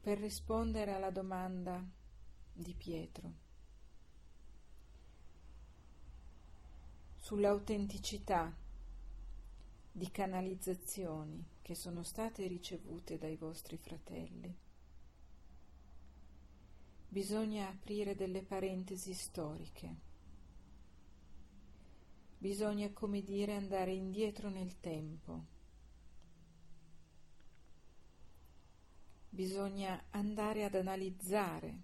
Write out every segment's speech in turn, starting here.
per rispondere alla domanda di Pietro sull'autenticità di canalizzazioni che sono state ricevute dai vostri fratelli, bisogna aprire delle parentesi storiche, bisogna, come dire, andare indietro nel tempo. Bisogna andare ad analizzare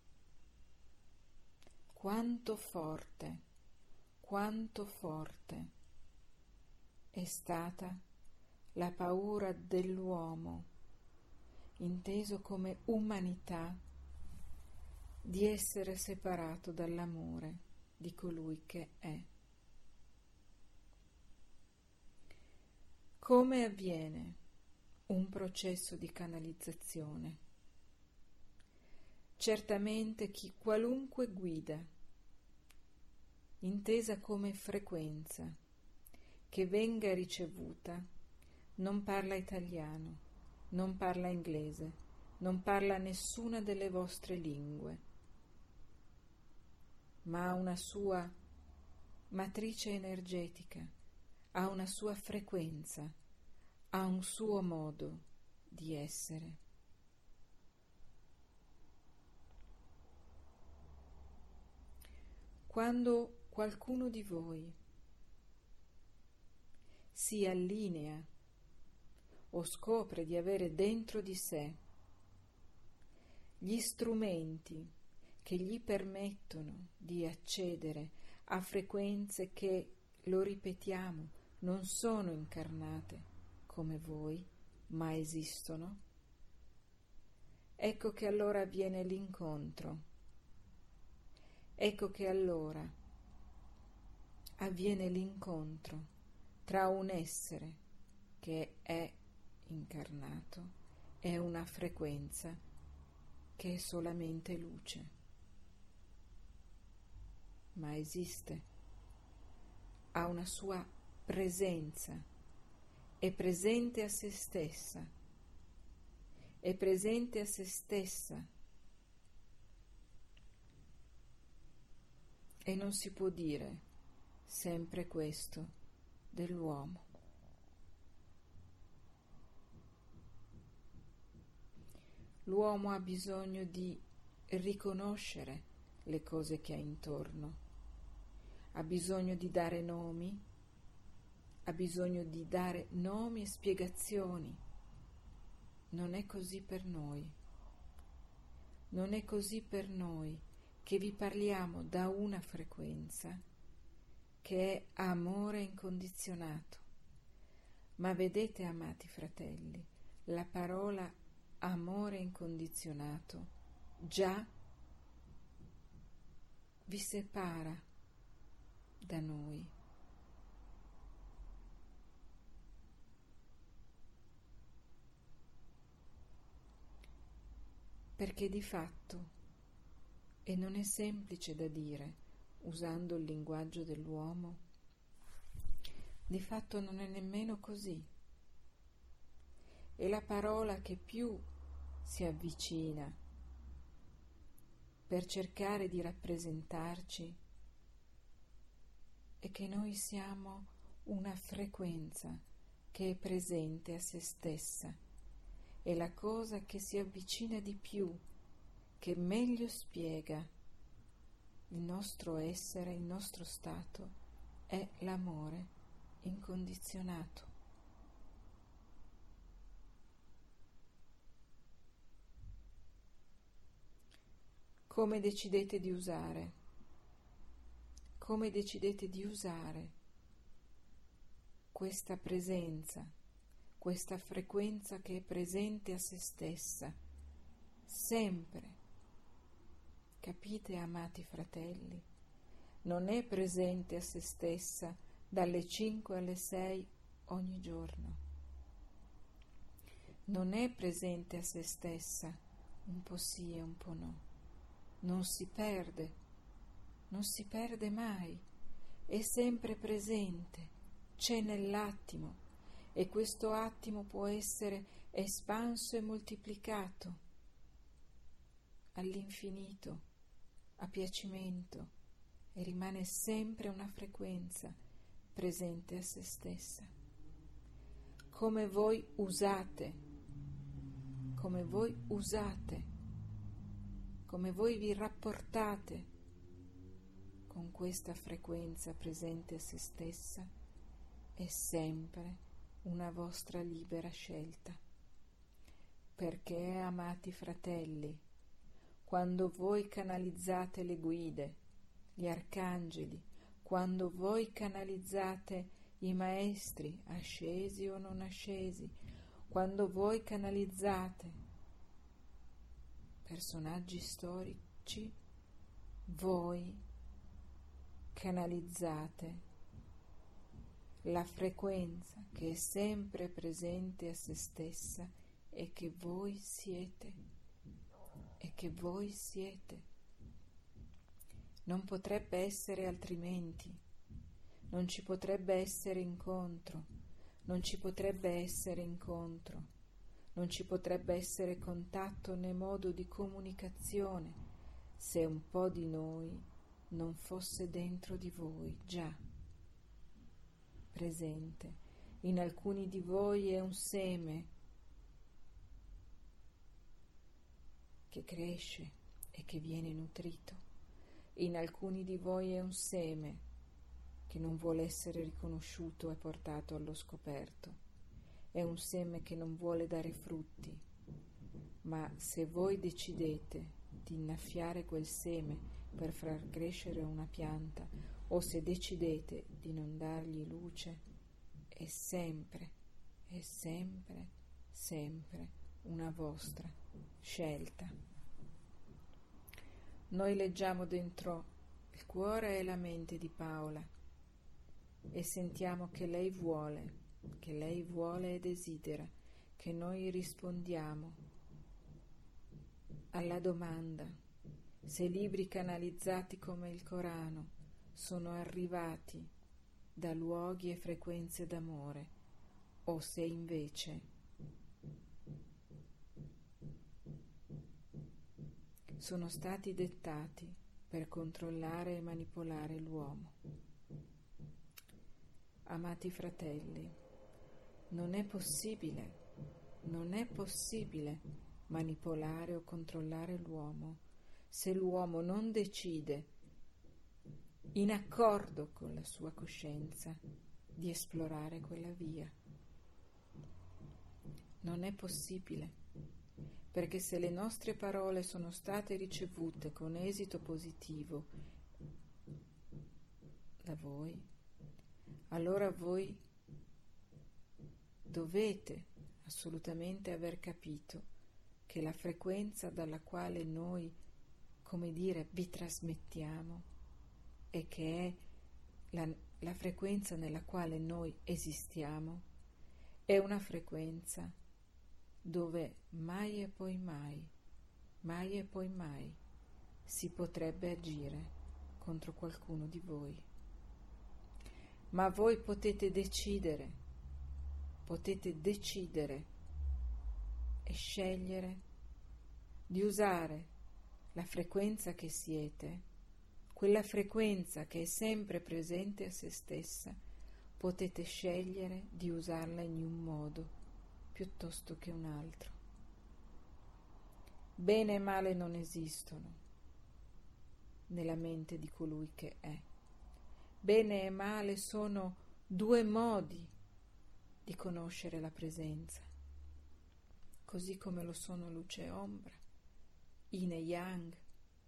quanto forte è stata la paura dell'uomo, inteso come umanità, di essere separato dall'amore di colui che è. Come avviene un processo di canalizzazione? Certamente qualunque guida, intesa come frequenza, che venga ricevuta, non parla italiano, non parla inglese, non parla nessuna delle vostre lingue, ma ha una sua matrice energetica, ha una sua frequenza, ha un suo modo di essere. Quando qualcuno di voi si allinea o scopre di avere dentro di sé gli strumenti che gli permettono di accedere a frequenze che, lo ripetiamo, non sono incarnate come voi, ma esistono, ecco che allora avviene l'incontro, ecco che allora avviene l'incontro tra un essere che è incarnato e una frequenza che è solamente luce, ma esiste, ha una sua presenza, è presente a se stessa, è presente a se stessa e non si può dire sempre questo dell'uomo. L'uomo ha bisogno di riconoscere le cose che ha intorno, ha bisogno di dare nomi, ha bisogno di dare nomi e spiegazioni. Non è così per noi. Non è così per noi che vi parliamo da una frequenza che è amore incondizionato. Ma vedete, amati fratelli, la parola amore incondizionato già vi separa da noi. Perché di fatto, e non è semplice da dire usando il linguaggio dell'uomo, di fatto non è nemmeno così. E la parola che più si avvicina per cercare di rappresentarci è che noi siamo una frequenza che è presente a se stessa. E la cosa che si avvicina di più, che meglio spiega il nostro essere, il nostro stato, è l'amore incondizionato. Come decidete di usare? Come decidete di usare questa presenza, questa frequenza che è presente a se stessa, sempre? Capite, amati fratelli? Non è presente a se stessa dalle 5 alle 6 ogni giorno. Non è presente a se stessa un po' sì e un po' no. Non si perde mai, è sempre presente, c'è nell'attimo, e questo attimo può essere espanso e moltiplicato all'infinito, a piacimento, e rimane sempre una frequenza presente a se stessa. Come voi usate, come voi vi rapportate con questa frequenza presente a se stessa, è sempre una vostra libera scelta. Perché, amati fratelli, quando voi canalizzate le guide, gli arcangeli, quando voi canalizzate i maestri, ascesi o non ascesi, quando voi canalizzate personaggi storici, voi canalizzate la frequenza che è sempre presente a se stessa e che voi siete, Non potrebbe essere altrimenti, non ci potrebbe essere incontro, non ci potrebbe essere contatto né modo di comunicazione se un po' di noi non fosse dentro di voi già presente. In alcuni di voi è un seme che cresce e che viene nutrito. In alcuni di voi è un seme che non vuole essere riconosciuto e portato allo scoperto. È un seme che non vuole dare frutti, ma se voi decidete di innaffiare quel seme per far crescere una pianta, o se decidete di non dargli luce, è sempre una vostra scelta. Noi leggiamo dentro il cuore e la mente di Paola e sentiamo che lei vuole e desidera che noi rispondiamo alla domanda se libri canalizzati come il Corano sono arrivati da luoghi e frequenze d'amore o se invece sono stati dettati per controllare e manipolare l'uomo. Amati fratelli, non è possibile manipolare o controllare l'uomo se l'uomo non decide, in accordo con la sua coscienza, di esplorare quella via. Non è possibile. Perché se le nostre parole sono state ricevute con esito positivo da voi, allora voi dovete assolutamente aver capito che la frequenza dalla quale noi, vi trasmettiamo e che è la frequenza nella quale noi esistiamo, è una frequenza dove mai e poi mai si potrebbe agire contro qualcuno di voi. Ma voi potete decidere e scegliere di usare la frequenza che siete, quella frequenza che è sempre presente a se stessa, potete scegliere di usarla in un modo piuttosto che un altro. Bene e male non esistono nella mente di colui che è. Bene e male sono due modi di conoscere la presenza, così come lo sono luce e ombra, yin e yang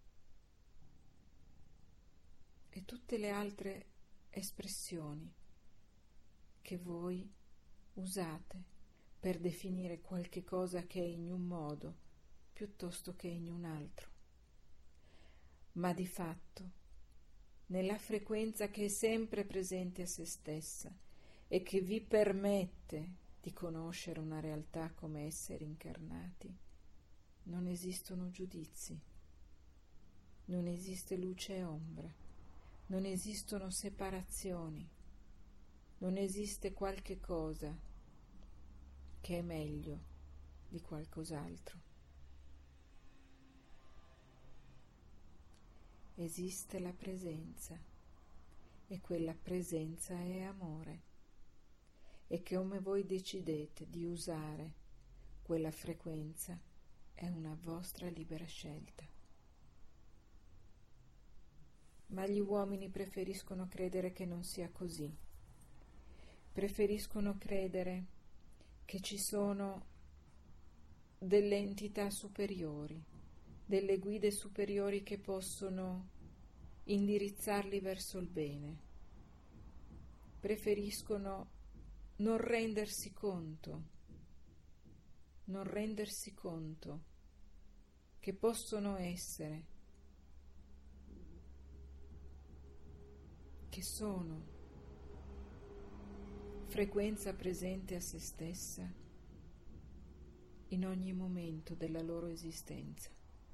e tutte le altre espressioni che voi usate per definire qualche cosa che è in un modo piuttosto che in un altro. Ma di fatto, nella frequenza che è sempre presente a se stessa e che vi permette di conoscere una realtà come esseri incarnati, non esistono giudizi, non esiste luce e ombra, non esistono separazioni, non esiste qualche cosa che è meglio di qualcos'altro. esiste la presenza e quella presenza è amore, e come voi decidete di usare quella frequenza è una vostra libera scelta. Ma gli uomini preferiscono credere che non sia così. Preferiscono credere che ci sono delle entità superiori, delle guide superiori che possono indirizzarli verso il bene. Preferiscono non rendersi conto che possono essere, che sono frequenza presente a se stessa in ogni momento della loro esistenza.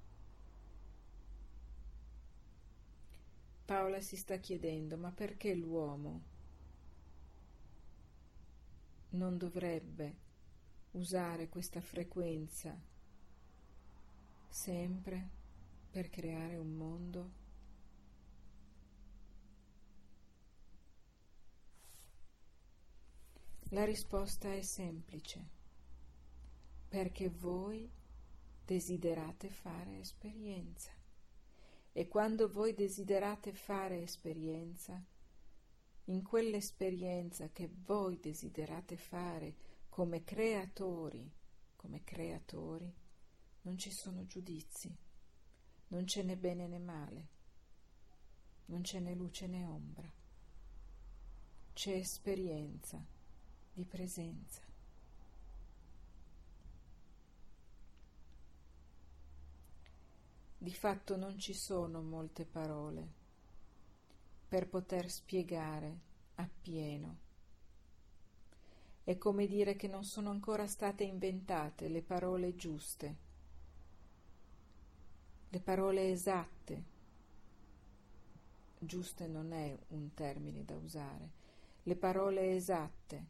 Paola si sta chiedendo: ma perché l'uomo non dovrebbe usare questa frequenza sempre per creare un mondo? La risposta è semplice: perché voi desiderate fare esperienza. E quando voi desiderate fare esperienza, in quell'esperienza che voi desiderate fare come creatori, non ci sono giudizi, non c'è né bene né male, non c'è né luce né ombra, c'è esperienza di presenza. Di fatto non ci sono molte parole per poter spiegare appieno. È come dire che non sono ancora state inventate le parole giuste, le parole esatte. Giuste non è un termine da usare, le parole esatte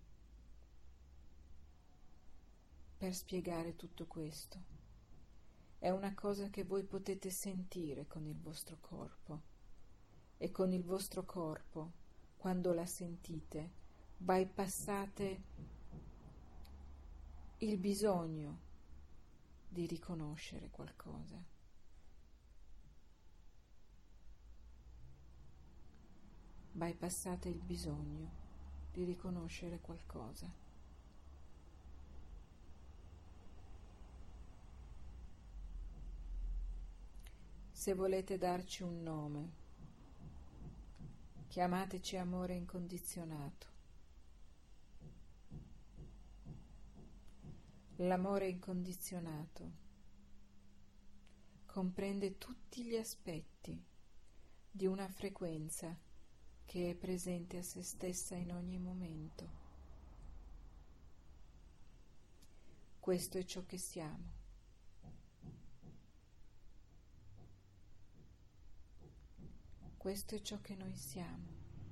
per spiegare tutto questo. È una cosa che voi potete sentire con il vostro corpo, e con il vostro corpo, quando la sentite, bypassate il bisogno di riconoscere qualcosa. Bypassate il bisogno di riconoscere qualcosa. Se volete darci un nome, chiamateci amore incondizionato. L'amore incondizionato comprende tutti gli aspetti di una frequenza che è presente a se stessa in ogni momento. Questo è ciò che siamo. Questo è ciò che noi siamo.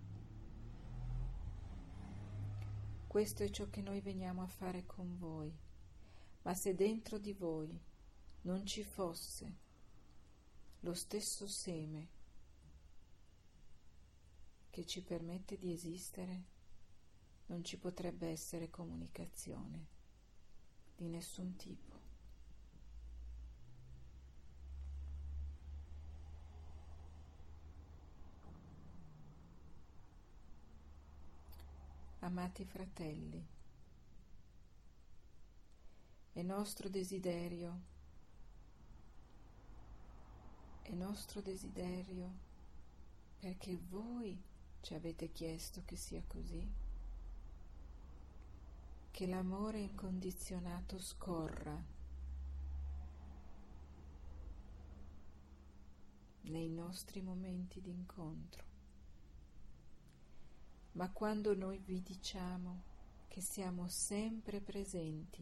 Questo è ciò che noi veniamo a fare con voi. Ma se dentro di voi non ci fosse lo stesso seme che ci permette di esistere, non ci potrebbe essere comunicazione di nessun tipo. Amati fratelli, è nostro desiderio perché voi ci avete chiesto che sia così, che l'amore incondizionato scorra nei nostri momenti di incontro. Ma quando noi vi diciamo che siamo sempre presenti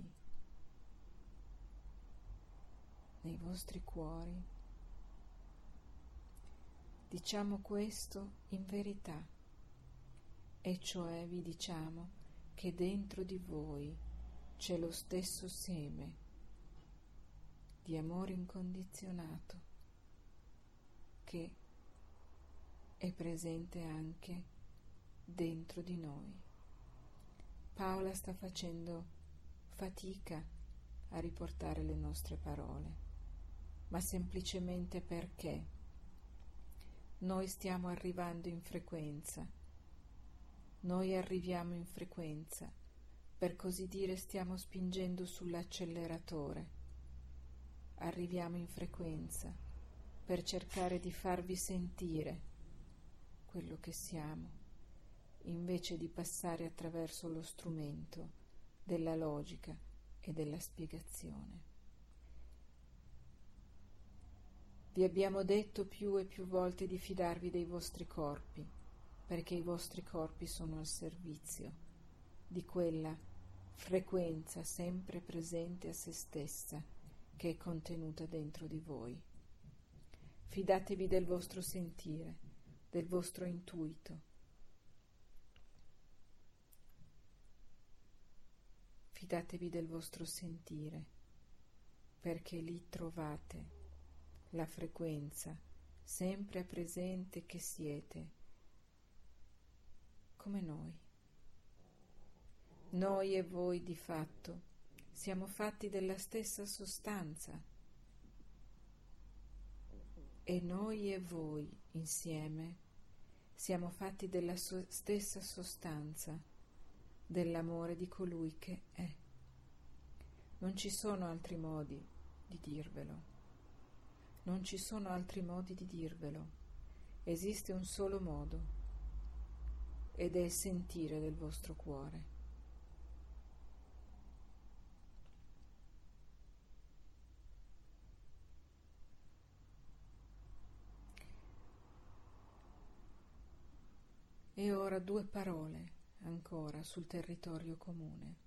nei vostri cuori, diciamo questo in verità, e cioè vi diciamo che dentro di voi c'è lo stesso seme di amore incondizionato che che è presente anche dentro di noi. Paola sta facendo fatica a riportare le nostre parole, ma semplicemente perché noi stiamo arrivando in frequenza. Noi arriviamo in frequenza, per così dire stiamo spingendo sull'acceleratore. Arriviamo in frequenza per cercare di farvi sentire quello che siamo, invece di passare attraverso lo strumento della logica e della spiegazione. Vi abbiamo detto più e più volte di fidarvi dei vostri corpi, perché i vostri corpi sono al servizio di quella frequenza sempre presente a se stessa che è contenuta dentro di voi. Fidatevi del vostro sentire, del vostro intuito. Fidatevi del vostro sentire, perché lì trovate la frequenza sempre presente che siete, come noi. Noi e voi di fatto siamo fatti della stessa sostanza e noi e voi insieme siamo fatti della stessa sostanza dell'amore di colui che è. Non ci sono altri modi di dirvelo. Non ci sono altri modi di dirvelo. Esiste un solo modo ed è il sentire del vostro cuore. E ora 2 parole ancora sul territorio comune.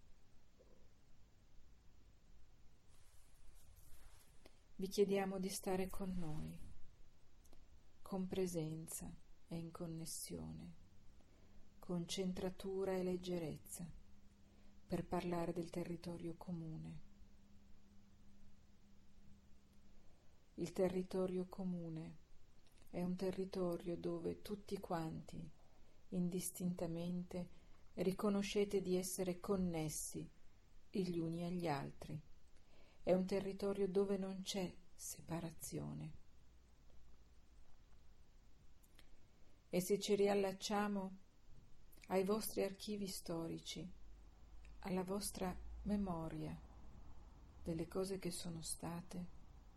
Vi chiediamo di stare con noi, con presenza e in connessione, con centratura e leggerezza, per parlare del territorio comune. Il territorio comune è un territorio dove tutti quanti, indistintamente, riconoscete di essere connessi gli uni agli altri. È un territorio dove non c'è separazione. E se ci riallacciamo ai vostri archivi storici, alla vostra memoria delle cose che sono state,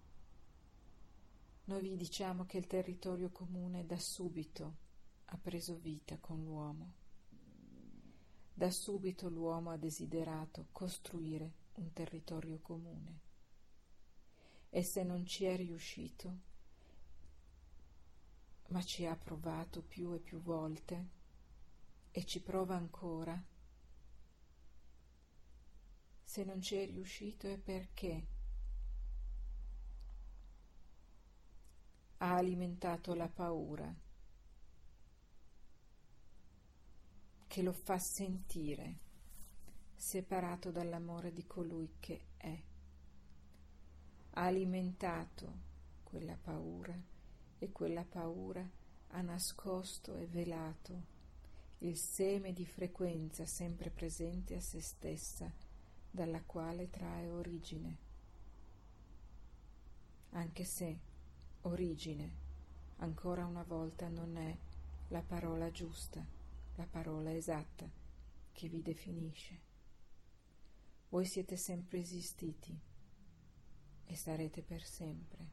noi vi diciamo che il territorio comune da subito ha preso vita con l'uomo. Da subito l'uomo ha desiderato costruire un territorio comune. E se non ci è riuscito, ma ci ha provato più e più volte e ci prova ancora, se non ci è riuscito è perché ha alimentato la paura che lo fa sentire separato dall'amore di colui che è. Ha alimentato quella paura e quella paura ha nascosto e velato il seme di frequenza sempre presente a se stessa, dalla quale trae origine. Anche se origine ancora una volta non è la parola giusta, la parola esatta che vi definisce. Voi siete sempre esistiti e sarete per sempre,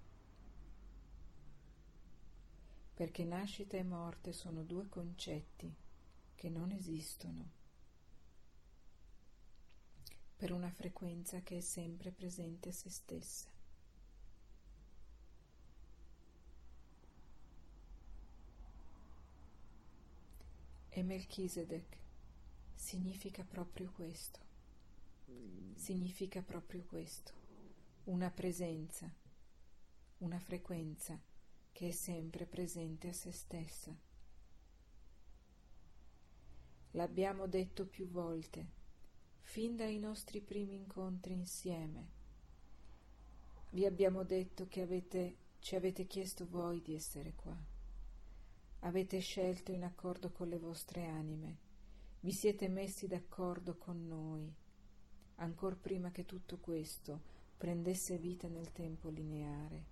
perché nascita e morte sono 2 concetti che non esistono, per una frequenza che è sempre presente a se stessa. E Melchisedec significa proprio questo, una presenza, una frequenza che è sempre presente a se stessa. L'abbiamo detto più volte, fin dai nostri primi incontri insieme. Vi abbiamo detto che avete Ci avete chiesto voi di essere qua. Avete scelto in accordo con le vostre anime. Vi siete messi d'accordo con noi, ancor prima che tutto questo prendesse vita nel tempo lineare.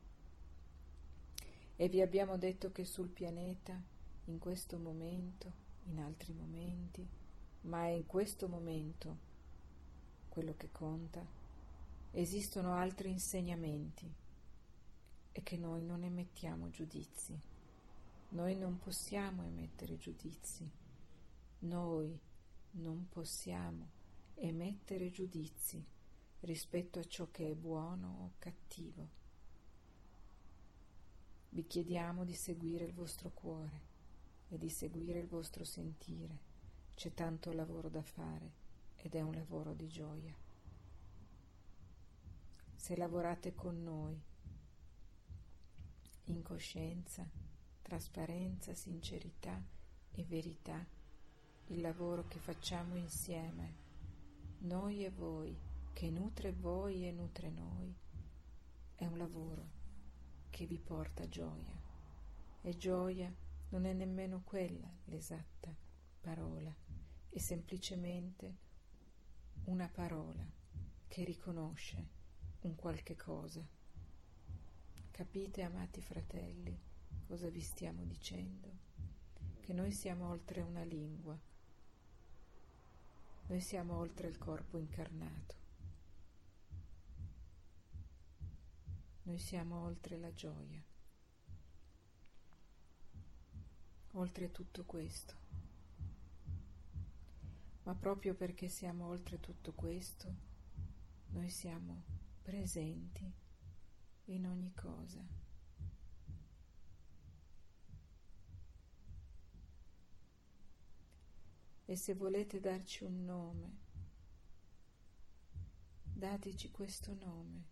E vi abbiamo detto che sul pianeta, in questo momento, in altri momenti, ma è in questo momento quello che conta, esistono altri insegnamenti e che noi non emettiamo giudizi. Noi non possiamo emettere giudizi. Noi non possiamo emettere giudizi rispetto a ciò che è buono o cattivo. Vi chiediamo di seguire il vostro cuore e di seguire il vostro sentire. C'è tanto lavoro da fare ed è un lavoro di gioia. Se lavorate con noi in coscienza, trasparenza, sincerità e verità, il lavoro che facciamo insieme, noi e voi, che nutre voi e nutre noi, è un lavoro che vi porta gioia. E gioia non è nemmeno quella l'esatta parola, è semplicemente una parola che riconosce un qualche cosa. Capite, amati fratelli, cosa vi stiamo dicendo? Che noi siamo oltre una lingua, noi siamo oltre il corpo incarnato, noi siamo oltre la gioia, oltre tutto questo. Ma proprio perché siamo oltre tutto questo, noi siamo presenti in ogni cosa. E se volete darci un nome, dateci questo nome.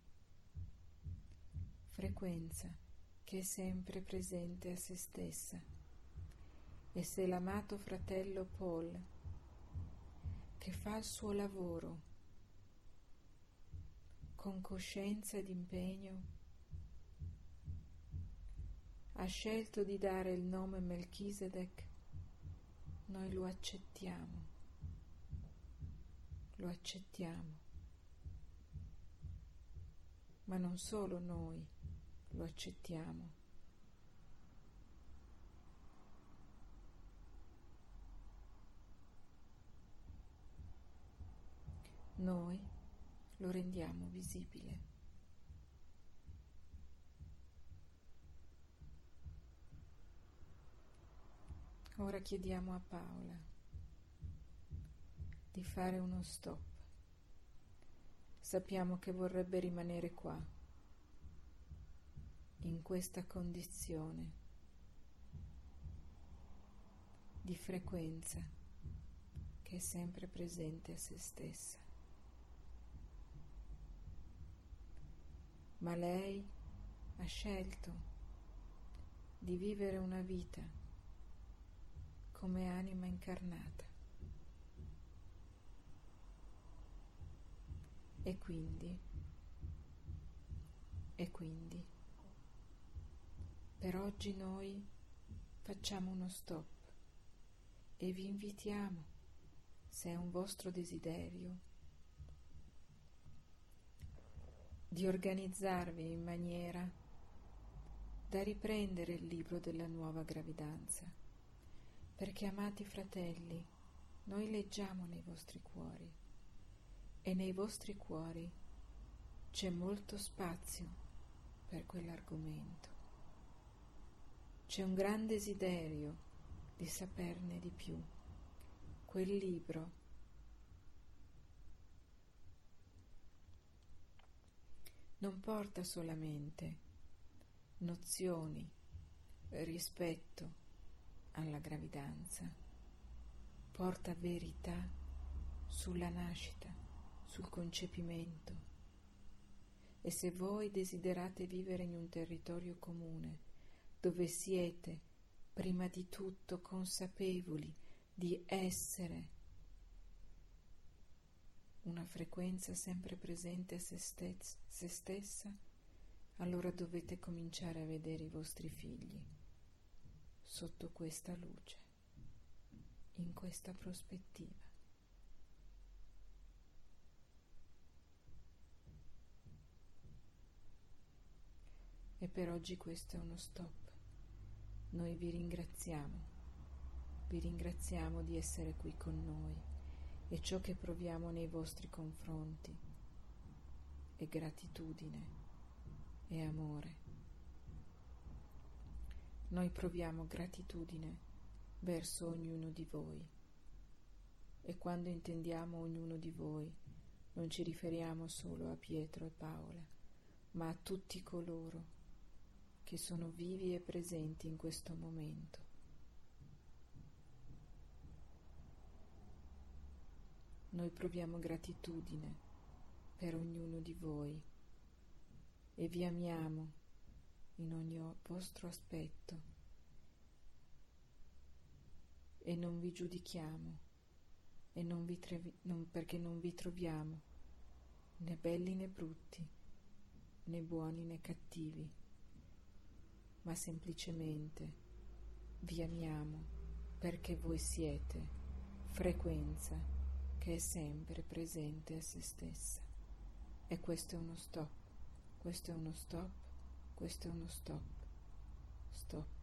Frequenza che è sempre presente a se stessa. E se l'amato fratello Paul, che fa il suo lavoro con coscienza ed impegno, ha scelto di dare il nome Melchisedec, noi lo accettiamo, ma non solo noi lo accettiamo. Noi lo rendiamo visibile. Ora chiediamo a Paola di fare uno stop. Sappiamo che vorrebbe rimanere qua, in questa condizione di frequenza che è sempre presente a se stessa. Ma lei ha scelto di vivere una vita come anima incarnata. E quindi, per oggi noi facciamo uno stop e vi invitiamo, se è un vostro desiderio, di organizzarvi in maniera da riprendere il libro della nuova gravidanza, perché, amati fratelli, noi leggiamo nei vostri cuori e nei vostri cuori c'è molto spazio per quell'argomento. C'è un gran desiderio di saperne di più. Quel libro non porta solamente nozioni rispetto alla gravidanza, porta verità sulla nascita, sul concepimento. E se voi desiderate vivere in un territorio comune, dove siete prima di tutto consapevoli di essere una frequenza sempre presente a se stessa, allora dovete cominciare a vedere i vostri figli sotto questa luce, in questa prospettiva. E per oggi questo è uno stop. Noi vi ringraziamo di essere qui con noi, e ciò che proviamo nei vostri confronti è gratitudine e amore. Noi proviamo gratitudine verso ognuno di voi, e quando intendiamo ognuno di voi non ci riferiamo solo a Pietro e Paola, ma a tutti coloro che sono vivi e presenti in questo momento. Noi proviamo gratitudine per ognuno di voi e vi amiamo in ogni vostro aspetto, e non vi giudichiamo, perché non vi troviamo né belli né brutti, né buoni né cattivi, ma semplicemente vi amiamo perché voi siete frequenza che è sempre presente a se stessa. E questo è uno stop, questo è uno stop, questo è uno stop, stop.